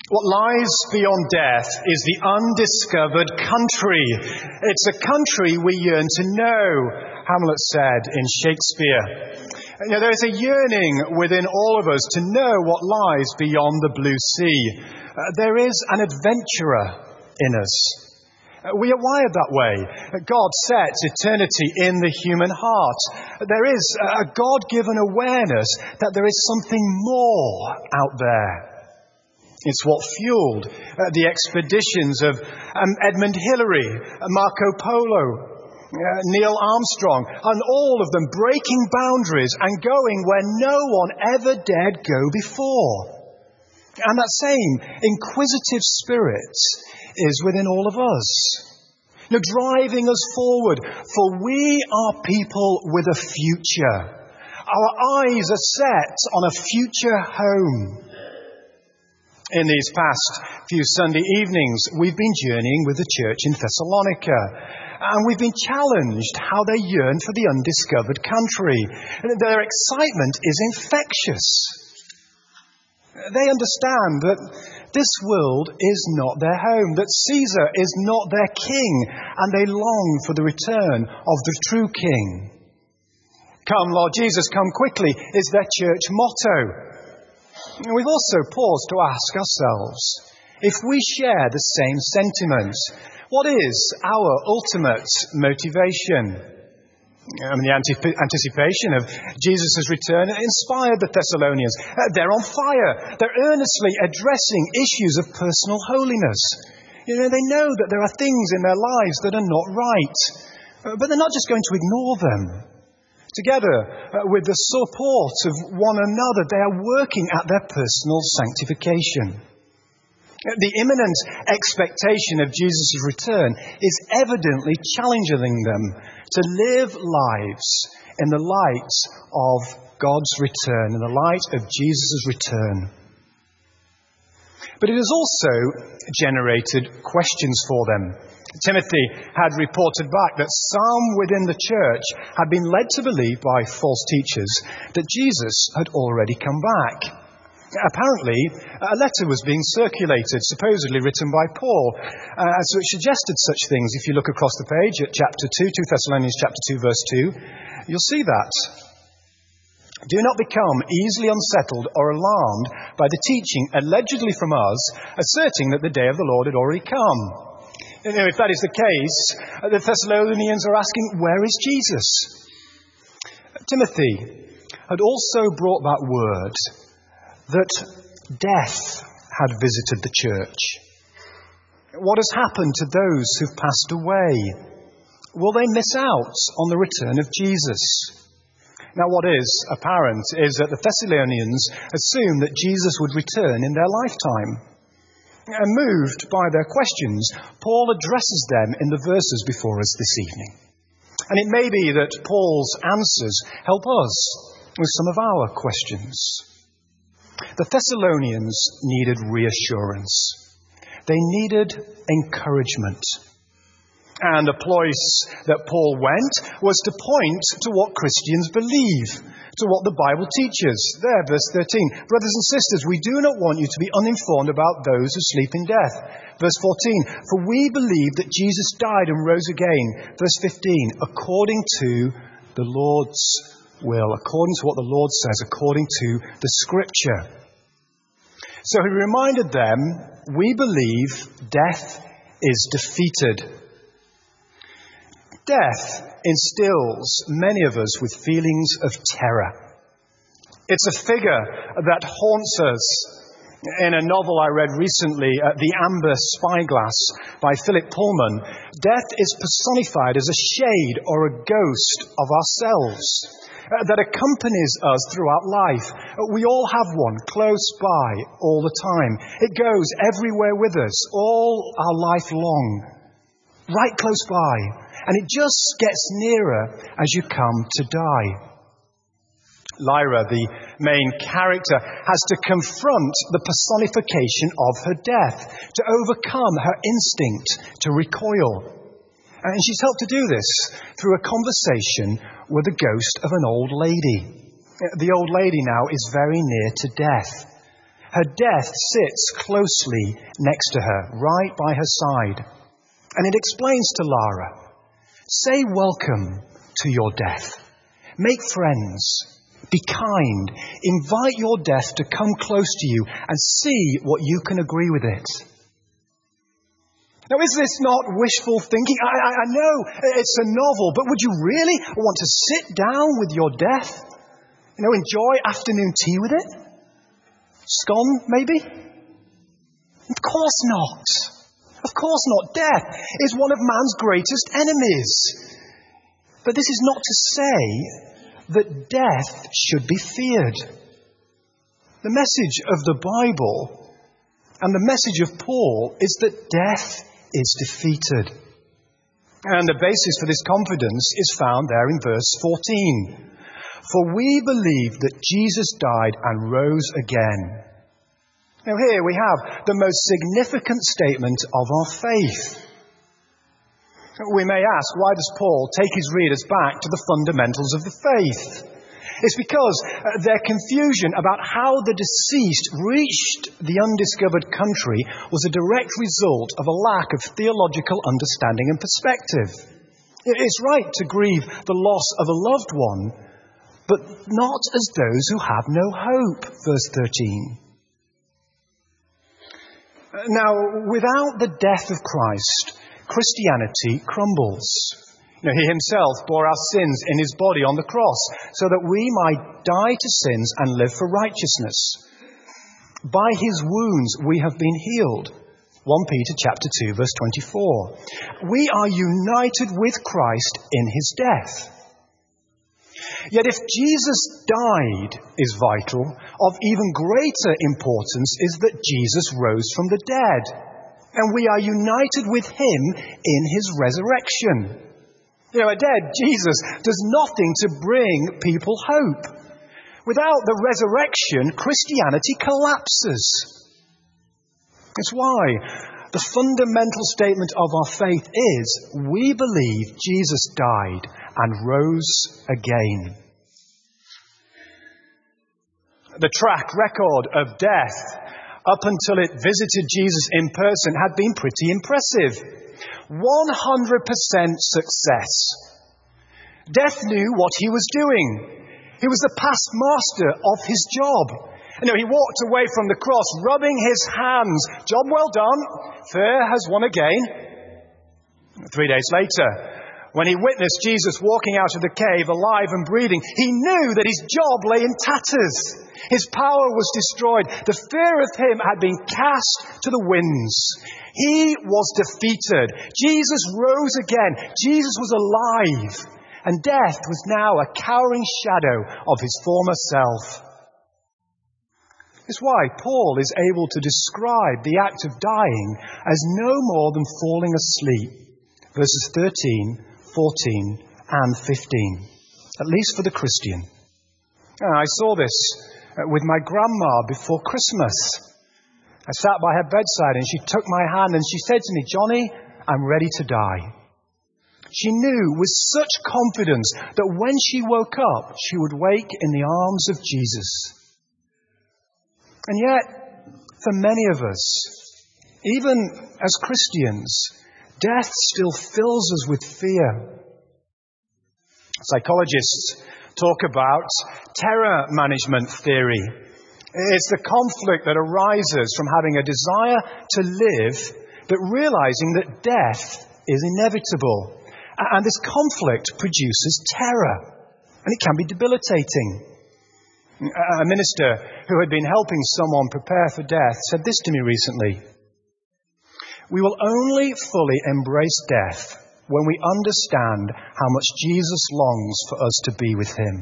What lies beyond death is the undiscovered country. It's a country we yearn to know, Hamlet said in Shakespeare. There is a yearning within all of us to know what lies beyond the blue sea. There is an adventurer in us. We are wired that way. God sets eternity in the human heart. There is a God-given awareness that there is something more out there. It's what fueled the expeditions of Edmund Hillary, Marco Polo, Neil Armstrong, and all of them breaking boundaries and going where no one ever dared go before. And that same inquisitive spirit is within all of us, driving us forward, for we are people with a future. Our eyes are set on a future home. In these past few Sunday evenings, we've been journeying with the church in Thessalonica, and we've been challenged how they yearn for the undiscovered country. Their excitement is infectious. They understand that this world is not their home, that Caesar is not their king, and they long for the return of the true king. Come, Lord Jesus, come quickly is their church motto. We've also paused to ask ourselves, if we share the same sentiment, what is our ultimate motivation? The anticipation of Jesus' return inspired the Thessalonians. They're on fire. They're earnestly addressing issues of personal holiness. They know that there are things in their lives that are not right, but they're not just going to ignore them. Together with the support of one another, they are working at their personal sanctification. The imminent expectation of Jesus' return is evidently challenging them to live lives in the light of God's return, in the light of Jesus' return. But it has also generated questions for them. Timothy had reported back that some within the church had been led to believe by false teachers that Jesus had already come back. Apparently, a letter was being circulated, supposedly written by Paul, so it suggested such things. If you look across the page at chapter 2, 2 Thessalonians chapter 2, verse 2, you'll see that. Do not become easily unsettled or alarmed by the teaching allegedly from us, asserting that the day of the Lord had already come. If that is the case, the Thessalonians are asking, where is Jesus? Timothy had also brought that word that death had visited the church. What has happened to those who've passed away? Will they miss out on the return of Jesus? Now, what is apparent is that the Thessalonians assumed that Jesus would return in their lifetime. And moved by their questions, Paul addresses them in the verses before us this evening. And it may be that Paul's answers help us with some of our questions. The Thessalonians needed reassurance. They needed encouragement. And the place that Paul went was to point to what Christians believe, to what the Bible teaches. There, verse 13. Brothers and sisters, we do not want you to be uninformed about those who sleep in death. Verse 14. For we believe that Jesus died and rose again. Verse 15. According to the Lord's will, according to what the Lord says, according to the Scripture. So he reminded them, we believe death is defeated. Death instills many of us with feelings of terror. It's a figure that haunts us. In a novel I read recently, The Amber Spyglass by Philip Pullman, death is personified as a shade or a ghost of ourselves that accompanies us throughout life. We all have one close by all the time. It goes everywhere with us, all our life long, right close by. And it just gets nearer as you come to die. Lyra, the main character, has to confront the personification of her death, to overcome her instinct to recoil. And she's helped to do this through a conversation with the ghost of an old lady. The old lady now is very near to death. Her death sits closely next to her, right by her side. And it explains to Lara, say welcome to your death. Make friends. Be kind. Invite your death to come close to you and see what you can agree with it. Now, is this not wishful thinking? I know it's a novel, but would you really want to sit down with your death? Enjoy afternoon tea with it? Scone, maybe? Of course not. Of course not. Death is one of man's greatest enemies. But this is not to say that death should be feared. The message of the Bible and the message of Paul is that death is defeated. And the basis for this confidence is found there in verse 14. For we believe that Jesus died and rose again. Now here we have the most significant statement of our faith. We may ask, why does Paul take his readers back to the fundamentals of the faith? It's because their confusion about how the deceased reached the undiscovered country was a direct result of a lack of theological understanding and perspective. It's right to grieve the loss of a loved one, but not as those who have no hope, verse 13. Now, without the death of Christ, Christianity crumbles. He himself bore our sins in his body on the cross so that we might die to sins and live for righteousness. By his wounds we have been healed. 1 Peter chapter 2 verse 24. We are united with Christ in his death. Yet if Jesus died is vital, of even greater importance is that Jesus rose from the dead. And we are united with him in his resurrection. A dead Jesus does nothing to bring people hope. Without the resurrection, Christianity collapses. It's why the fundamental statement of our faith is, we believe Jesus died and rose again. The track record of death up until it visited Jesus in person had been pretty impressive. 100% success. Death knew what he was doing. He was the past master of his job. He walked away from the cross, rubbing his hands. Job well done. Fair has won again. 3 days later, when he witnessed Jesus walking out of the cave alive and breathing, he knew that his job lay in tatters. His power was destroyed. The fear of him had been cast to the winds. He was defeated. Jesus rose again. Jesus was alive. And death was now a cowering shadow of his former self. It's why Paul is able to describe the act of dying as no more than falling asleep. Verses 13, 14 and 15. At least for the Christian. I saw this with my grandma before Christmas. I sat by her bedside and she took my hand and she said to me, Johnny, I'm ready to die. She knew with such confidence that when she woke up, she would wake in the arms of Jesus. And yet, for many of us, even as Christians, death still fills us with fear. Psychologists talk about terror management theory. It's the conflict that arises from having a desire to live, but realizing that death is inevitable. And this conflict produces terror, and it can be debilitating. A minister who had been helping someone prepare for death said this to me recently. We will only fully embrace death when we understand how much Jesus longs for us to be with him.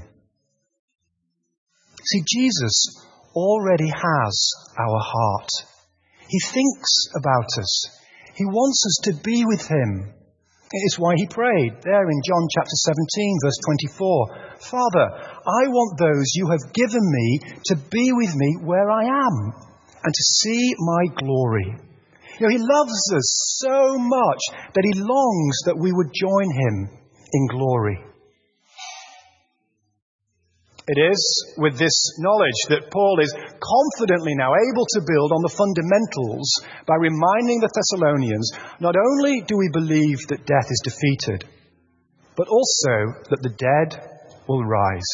See, Jesus already has our heart. He thinks about us. He wants us to be with him. It is why he prayed there in John chapter 17, verse 24. Father, I want those you have given me to be with me where I am and to see my glory. He loves us so much that he longs that we would join him in glory. It is with this knowledge that Paul is confidently now able to build on the fundamentals by reminding the Thessalonians, not only do we believe that death is defeated, but also that the dead will rise.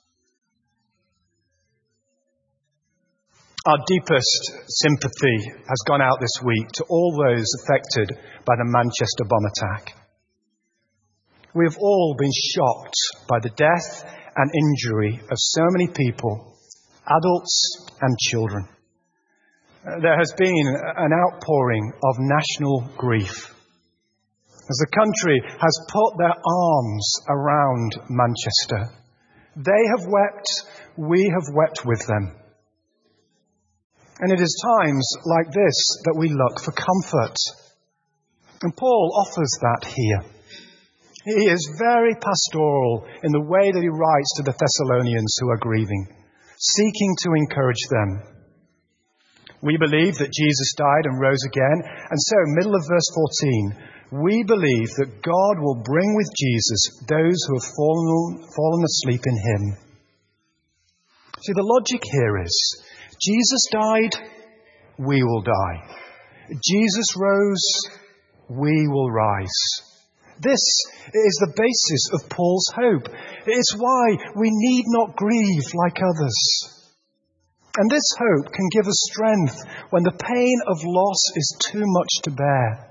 Our deepest sympathy has gone out this week to all those affected by the Manchester bomb attack. We have all been shocked by the death and injury of so many people, adults and children. There has been an outpouring of national grief as the country has put their arms around Manchester. They have wept, we have wept with them. And it is times like this that we look for comfort. And Paul offers that here. He is very pastoral in the way that he writes to the Thessalonians who are grieving, seeking to encourage them. We believe that Jesus died and rose again, and so, middle of verse 14, we believe that God will bring with Jesus those who have fallen asleep in him. See, the logic here is, Jesus died, we will die. Jesus rose, we will rise. This is the basis of Paul's hope. It's why we need not grieve like others. And this hope can give us strength when the pain of loss is too much to bear.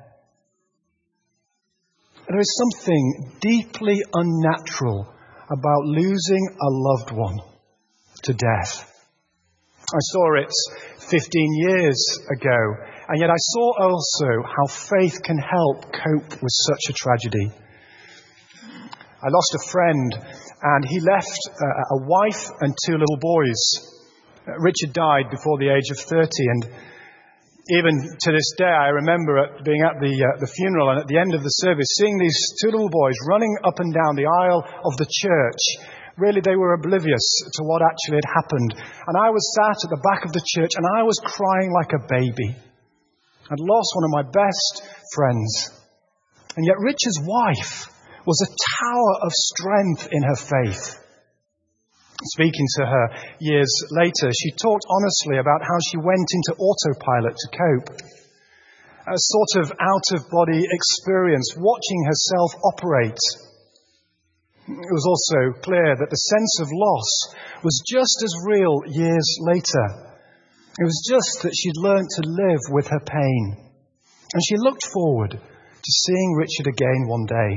There is something deeply unnatural about losing a loved one to death. I saw it 15 years ago, and yet I saw also how faith can help cope with such a tragedy. I lost a friend, and he left a wife and 2 little boys. Richard died before the age of 30, and even to this day I remember being at the funeral, and at the end of the service seeing these 2 little boys running up and down the aisle of the church. Really, they were oblivious to what actually had happened. And I was sat at the back of the church and I was crying like a baby. I'd lost one of my best friends. And yet Richard's wife was a tower of strength in her faith. Speaking to her years later, she talked honestly about how she went into autopilot to cope. A sort of out-of-body experience, watching herself operate. It was also clear that the sense of loss was just as real years later. It was just that she'd learnt to live with her pain. And she looked forward to seeing Richard again one day.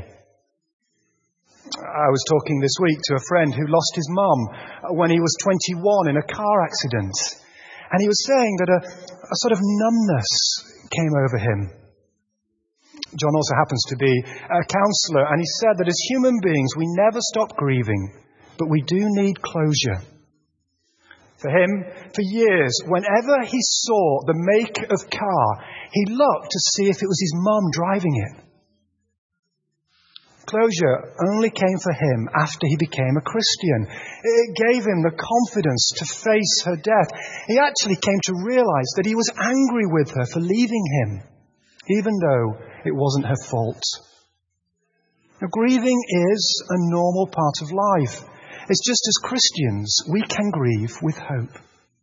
I was talking this week to a friend who lost his mum when he was 21 in a car accident. And he was saying that a sort of numbness came over him. John also happens to be a counsellor, and he said that as human beings we never stop grieving, but we do need closure. For him, for years, whenever he saw the make of car, he looked to see if it was his mum driving it. Closure only came for him after he became a Christian. It gave him the confidence to face her death. He actually came to realize that he was angry with her for leaving him, even though it wasn't her fault. Now, grieving is a normal part of life. It's just as Christians, we can grieve with hope.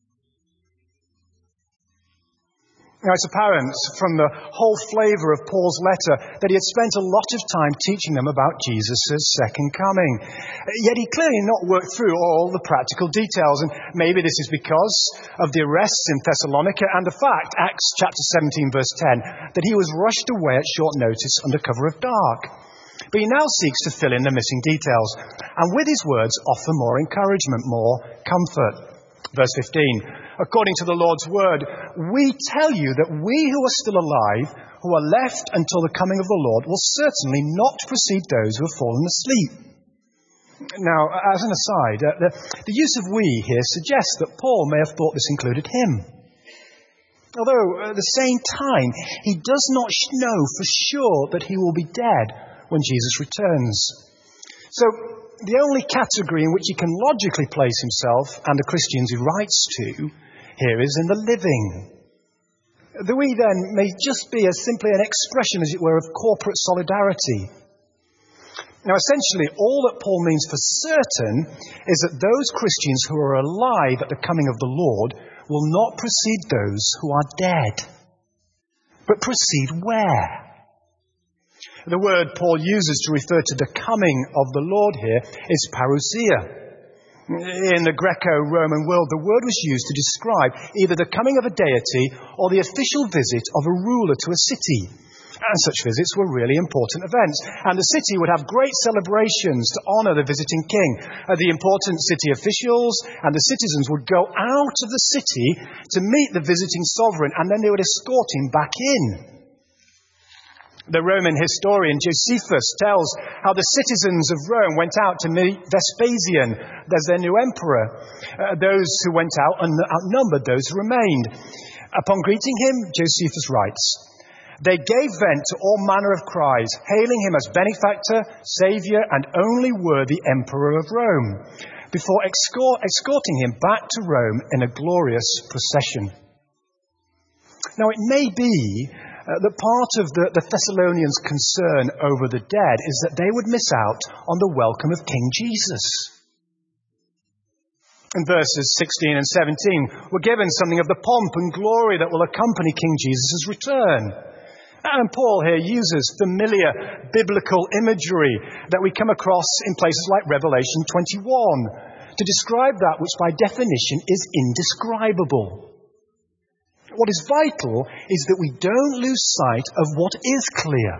Now, it's apparent from the whole flavour of Paul's letter that he had spent a lot of time teaching them about Jesus' second coming. Yet he clearly not worked through all the practical details, and maybe this is because of the arrests in Thessalonica and the fact, Acts chapter 17 verse 10, that he was rushed away at short notice under cover of dark. But he now seeks to fill in the missing details, and with his words offer more encouragement, more comfort. Verse 15, according to the Lord's word, we tell you that we who are still alive, who are left until the coming of the Lord, will certainly not precede those who have fallen asleep. Now, as an aside, the use of we here suggests that Paul may have thought this included him. Although, at the same time, he does not know for sure that he will be dead when Jesus returns. So, the only category in which he can logically place himself and the Christians he writes to here is in the living. The we then may just be simply an expression, as it were, of corporate solidarity. Now, essentially, all that Paul means for certain is that those Christians who are alive at the coming of the Lord will not precede those who are dead. But proceed where? The word Paul uses to refer to the coming of the Lord here is parousia. In the Greco-Roman world, the word was used to describe either the coming of a deity or the official visit of a ruler to a city. And such visits were really important events. And the city would have great celebrations to honour the visiting king. The important city officials and the citizens would go out of the city to meet the visiting sovereign, and then they would escort him back in. The Roman historian Josephus tells how the citizens of Rome went out to meet Vespasian as their new emperor. Those who went out outnumbered those who remained. Upon greeting him, Josephus writes, "They gave vent to all manner of cries, hailing him as benefactor, saviour, and only worthy emperor of Rome, before escorting him back to Rome in a glorious procession." Now, it may be that part of the Thessalonians' concern over the dead is that they would miss out on the welcome of King Jesus. In verses 16 and 17, we're given something of the pomp and glory that will accompany King Jesus' return. And Paul here uses familiar biblical imagery that we come across in places like Revelation 21 to describe that which by definition is indescribable. What is vital is that we don't lose sight of what is clear.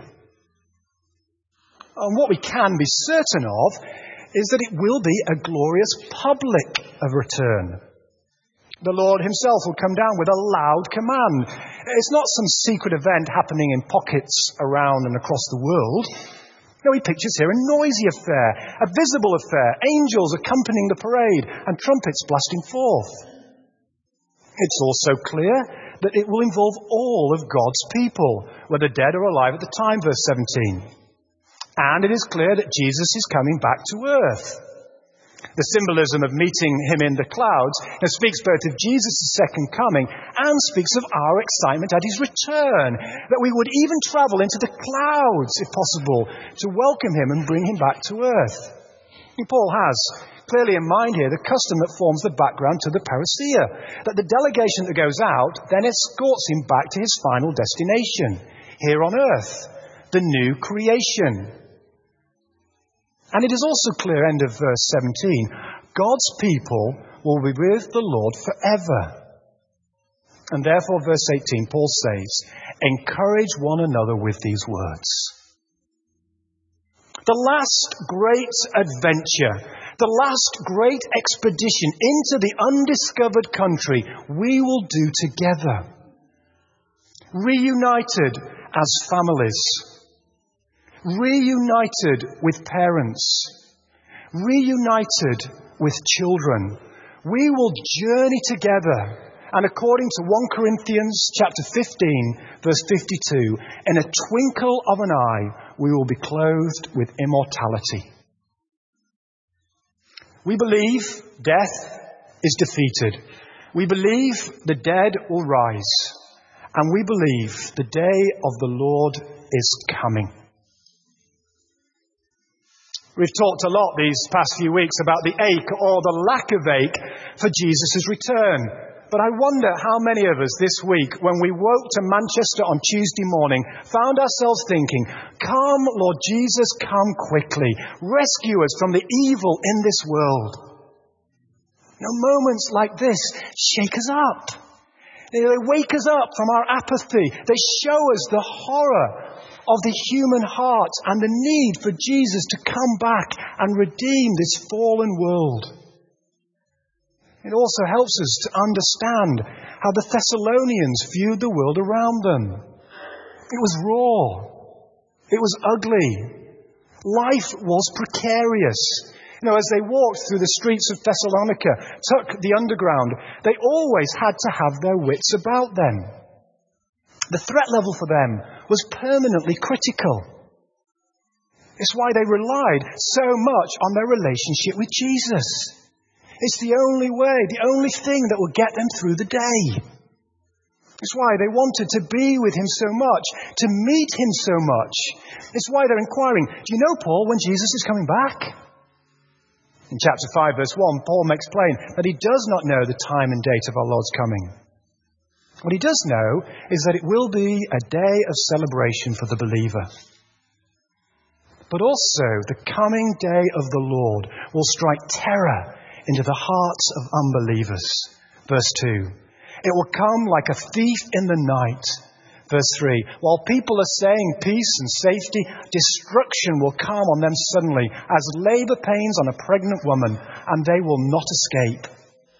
And what we can be certain of is that it will be a glorious public return. The Lord himself will come down with a loud command. It's not some secret event happening in pockets around and across the world. No, he pictures here a noisy affair, a visible affair, angels accompanying the parade and trumpets blasting forth. It's also clear that it will involve all of God's people, whether dead or alive at the time, verse 17. And it is clear that Jesus is coming back to earth. The symbolism of meeting him in the clouds speaks both of Jesus' second coming and speaks of our excitement at his return, that we would even travel into the clouds, if possible, to welcome him and bring him back to earth. And Paul has clearly in mind here the custom that forms the background to the parousia, that the delegation that goes out then escorts him back to his final destination, here on earth, the new creation. And it is also clear, end of verse 17, God's people will be with the Lord forever. And therefore, verse 18, Paul says, encourage one another with these words. The last great adventure, the last great expedition into the undiscovered country, we will do together. Reunited as families. Reunited with parents. Reunited with children. We will journey together. And according to 1 Corinthians chapter 15, verse 52, in a twinkle of an eye, we will be clothed with immortality. We believe death is defeated. We believe the dead will rise. And we believe the day of the Lord is coming. We've talked a lot these past few weeks about the ache or the lack of ache for Jesus' return. But I wonder how many of us this week, when we woke to Manchester on Tuesday morning, found ourselves thinking, come, Lord Jesus, come quickly. Rescue us from the evil in this world. Now, moments like this shake us up. They wake us up from our apathy. They show us the horror of the human heart and the need for Jesus to come back and redeem this fallen world. It also helps us to understand how the Thessalonians viewed the world around them. It was raw. It was ugly. Life was precarious. As they walked through the streets of Thessalonica, took the underground, they always had to have their wits about them. The threat level for them was permanently critical. It's why they relied so much on their relationship with Jesus. It's the only way, the only thing that will get them through the day. It's why they wanted to be with him so much, to meet him so much. It's why they're inquiring, do you know, Paul, when Jesus is coming back? In chapter 5, verse 1, Paul makes plain that he does not know the time and date of our Lord's coming. What he does know is that it will be a day of celebration for the believer. But also, the coming day of the Lord will strike terror into the hearts of unbelievers. Verse 2, it will come like a thief in the night. Verse 3, while people are saying peace and safety, destruction will come on them suddenly, as labor pains on a pregnant woman, and they will not escape.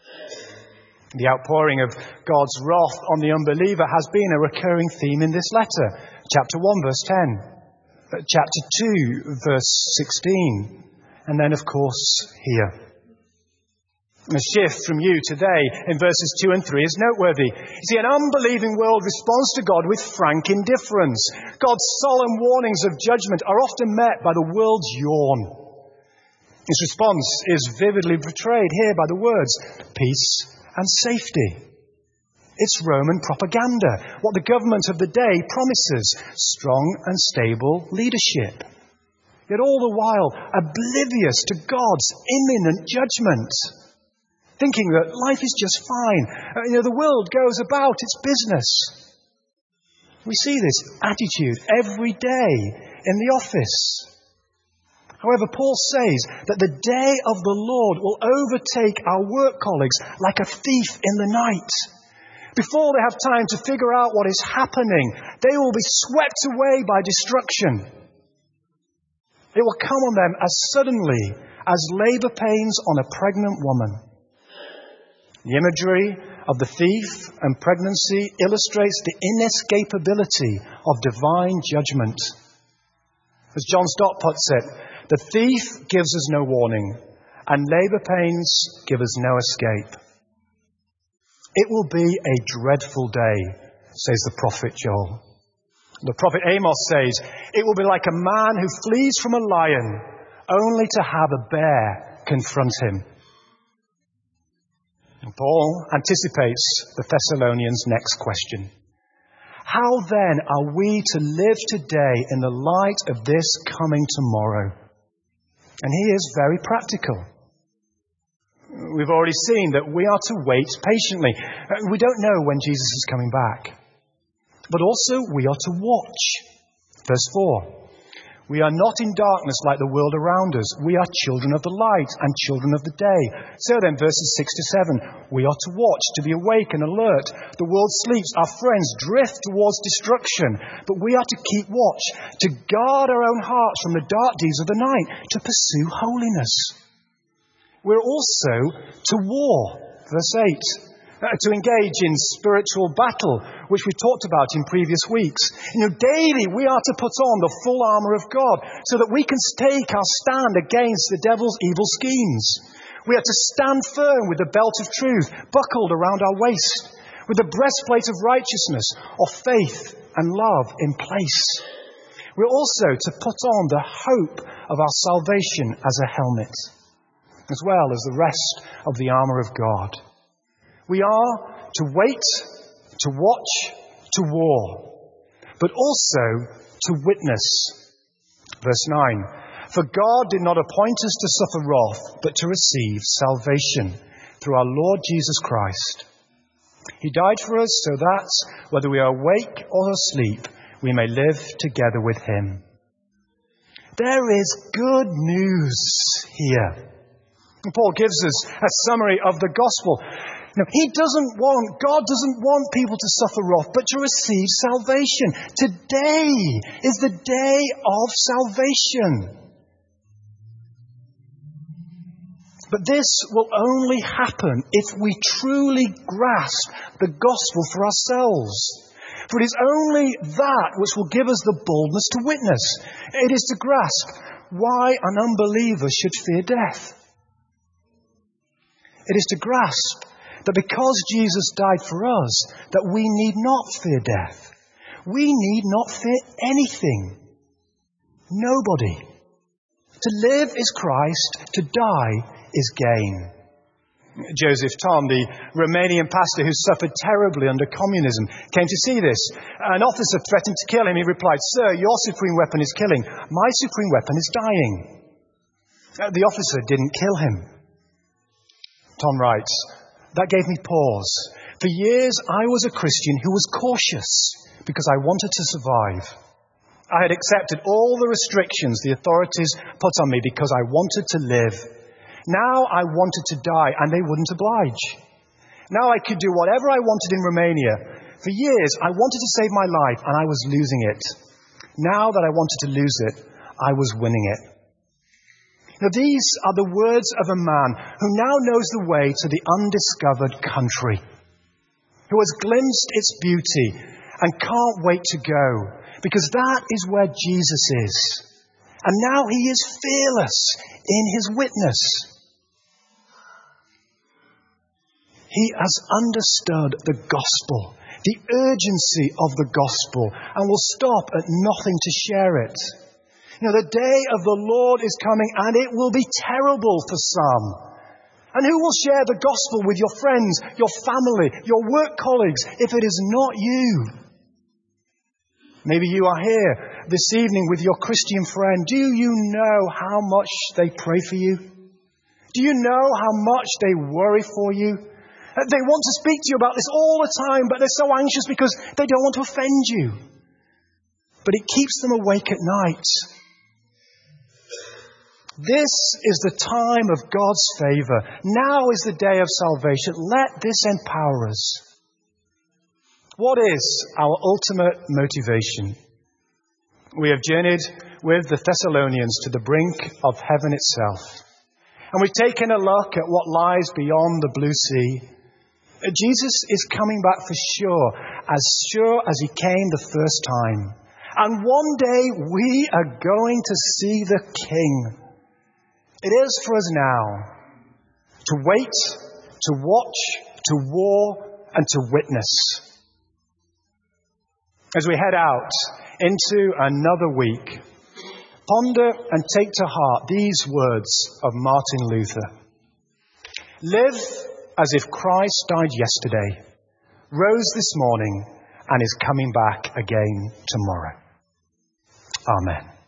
The outpouring of God's wrath on the unbeliever has been a recurring theme in this letter. Chapter 1, verse 10. Chapter 2, verse 16. And then, of course, here. The shift from you today in verses 2 and 3 is noteworthy. You see, an unbelieving world responds to God with frank indifference. God's solemn warnings of judgment are often met by the world's yawn. Its response is vividly portrayed here by the words, peace and safety. It's Roman propaganda, what the government of the day promises, strong and stable leadership. Yet all the while oblivious to God's imminent judgment. Thinking that life is just fine. The world goes about its business. We see this attitude every day in the office. However, Paul says that the day of the Lord will overtake our work colleagues like a thief in the night. Before they have time to figure out what is happening, they will be swept away by destruction. It will come on them as suddenly as labor pains on a pregnant woman. The imagery of the thief and pregnancy illustrates the inescapability of divine judgment. As John Stott puts it, the thief gives us no warning, and labor pains give us no escape. It will be a dreadful day, says the prophet Joel. The prophet Amos says, it will be like a man who flees from a lion, only to have a bear confront him. And Paul anticipates the Thessalonians' next question. How then are we to live today in the light of this coming tomorrow? And he is very practical. We've already seen that we are to wait patiently. We don't know when Jesus is coming back. But also we are to watch. Verse 4. We are not in darkness like the world around us. We are children of the light and children of the day. So then, verses 6 to 7. We are to watch, to be awake and alert. The world sleeps. Our friends drift towards destruction. But we are to keep watch, to guard our own hearts from the dark deeds of the night, to pursue holiness. We're also to war. Verse 8. To engage in spiritual battle, which we talked about in previous weeks. Daily we are to put on the full armour of God so that we can take our stand against the devil's evil schemes. We are to stand firm with the belt of truth buckled around our waist, with the breastplate of righteousness, of faith and love in place. We're also to put on the hope of our salvation as a helmet, as well as the rest of the armour of God. We are to wait, to watch, to war, but also to witness. Verse 9. For God did not appoint us to suffer wrath, but to receive salvation through our Lord Jesus Christ. He died for us so that, whether we are awake or asleep, we may live together with him. There is good news here. And Paul gives us a summary of the gospel. God doesn't want people to suffer wrath, but to receive salvation. Today is the day of salvation. But this will only happen if we truly grasp the gospel for ourselves. For it is only that which will give us the boldness to witness. It is to grasp why an unbeliever should fear death. It is to grasp that because Jesus died for us, that we need not fear death. We need not fear anything. Nobody. To live is Christ, to die is gain. Joseph Thom, the Romanian pastor who suffered terribly under communism, came to see this. An officer threatened to kill him. He replied, "Sir, your supreme weapon is killing. My supreme weapon is dying." The officer didn't kill him. Thom writes, "That gave me pause. For years I was a Christian who was cautious because I wanted to survive. I had accepted all the restrictions the authorities put on me because I wanted to live. Now I wanted to die, and they wouldn't oblige. Now I could do whatever I wanted in Romania. For years, I wanted to save my life, and I was losing it. Now that I wanted to lose it, I was winning it." Now, these are the words of a man who now knows the way to the undiscovered country, who has glimpsed its beauty and can't wait to go, because that is where Jesus is. And now he is fearless in his witness. He has understood the gospel, the urgency of the gospel, and will stop at nothing to share it. The day of the Lord is coming, and it will be terrible for some. And who will share the gospel with your friends, your family, your work colleagues, if it is not you? Maybe you are here this evening with your Christian friend. Do you know how much they pray for you? Do you know how much they worry for you? They want to speak to you about this all the time, but they're so anxious because they don't want to offend you. But it keeps them awake at night. This is the time of God's favor. Now is the day of salvation. Let this empower us. What is our ultimate motivation? We have journeyed with the Thessalonians to the brink of heaven itself. And we've taken a look at what lies beyond the blue sea. Jesus is coming back for sure as he came the first time. And one day we are going to see the King. It is for us now to wait, to watch, to war, and to witness. As we head out into another week, ponder and take to heart these words of Martin Luther. Live as if Christ died yesterday, rose this morning, and is coming back again tomorrow. Amen.